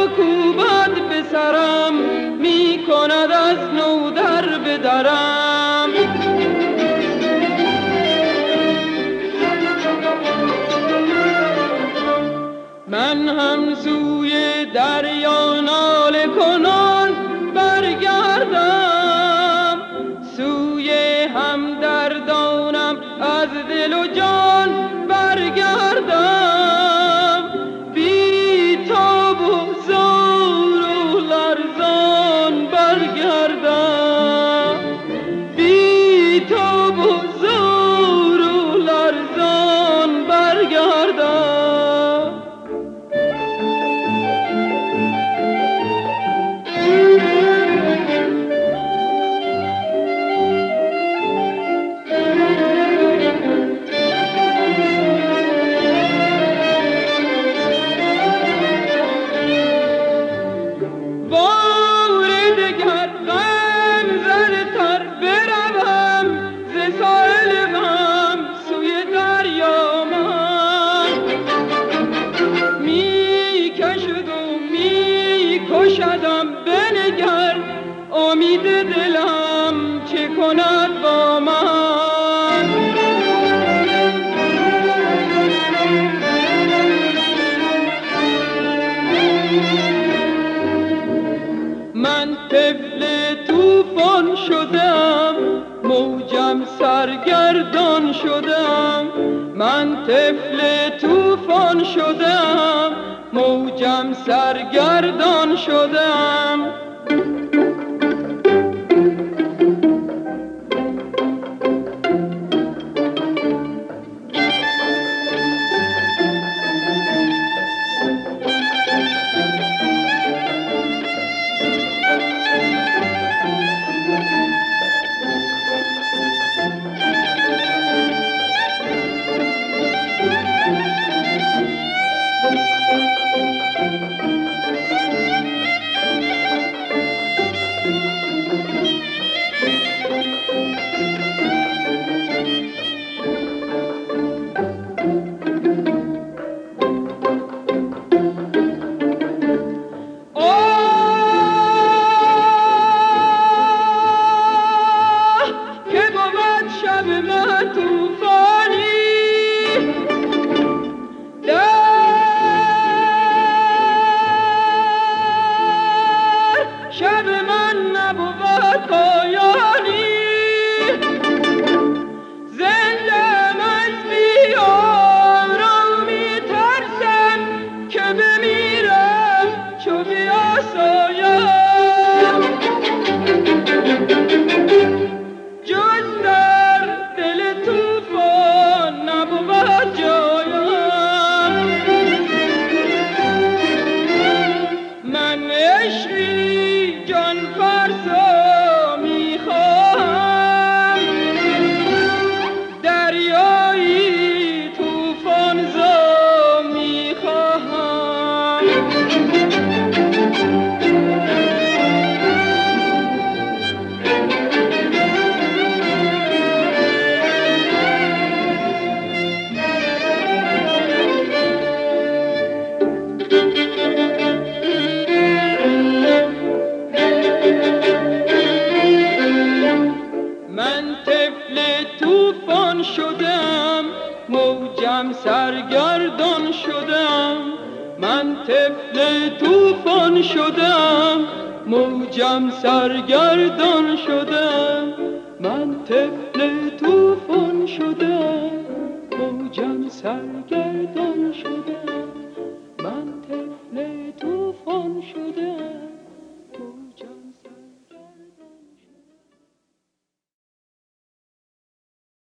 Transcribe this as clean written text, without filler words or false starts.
کوبد به سرم، می کند از نو در به درم. من هم سوی دریا ناله کنان برگردم، سوی همدردانم از دل و جان برگردم. بی تاب و زار و لرزان برگردم، بی تاب و زار و لرزان برگردم. بنگر امید دلم چه کند با من. من طفل طوفان شدم، موجم سرگردان شدم. من طفل طوفان شدم، موجم سرگردان شدم. شب من نبود پایانی، زندم از بی‌آرامی ترسم که بمیرم چو بیاسایم. جز در دل طوفان نبود جایم. من عشقی جان فرسا میخواهم، دریایی طوفان زا میخواهم. من طفل طوفان شدم، موجم سرگردان شدم. من طفل طوفان شدم، موجم سرگردان شدم. من طفل طوفان شدم، موجم سرگردان شدم.